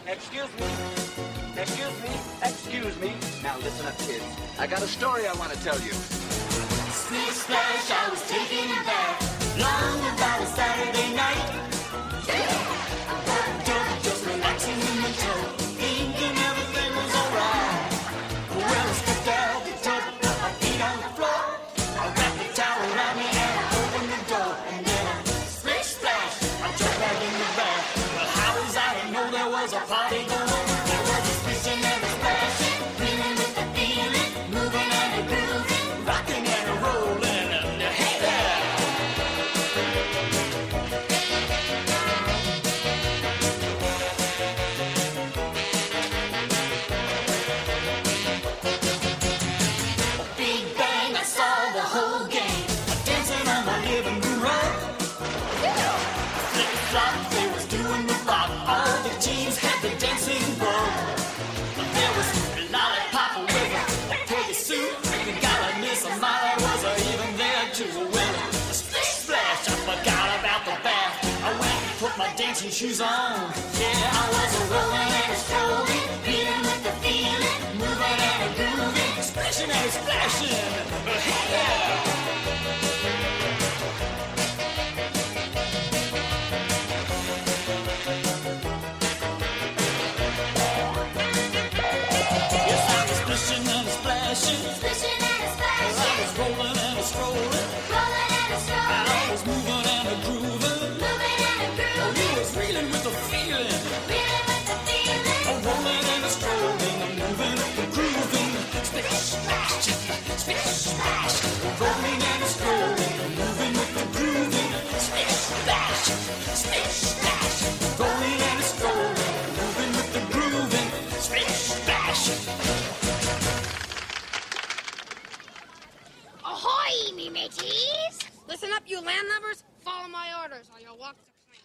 Excuse me. Excuse me. Excuse me. Now listen up, kids. I got a story I want to tell you. Splish splash, I was taking a bath long about a Saturday night. Just relaxing in the tub, thinking everything was alright. Well, I stepped out the tub, put my feet on the floor. I wrapped the towel around me and I opened the door. And then I splish splash, I jumped right in the bath. Well, how was I to know there was a party going? There was a splishing and a splashing, feeling with the feeling, moving and a grooving, rocking and a rolling, and hey there! Big bang, I saw the whole gang dancing on my living room rug. Flip flop, they was doing the rock. All the teens had the dancing bug. There was Lollipop with a peggy suit. You gotta miss a Molly was even there too. Well, a splish splash, I forgot about the bath. I went and put my dancing shoes on. Yeah, I was a rolling and a strolling, feeling with the feeling, moving and a grooving, splashing and a splashing. Hey yeah! Yes, I was splishing and a splashing, Splishing and a I splashing, was rolling and a strolling, rolling and a I strolling, was moving and a grooving. moving and a grooving, He was reeling with the feeling, reeling with the feeling, I'm rolling and a strolling, I'm moving, I'm grooving, splish splash, splish splash, rolling and a strolling, I'm moving with the grooving, splish splash, splish splash, rolling and a strolling, I'm moving with the grooving, splish splash. Ahoy, me mateys! Listen up, you landlubbers. Follow my orders, or you'll walk the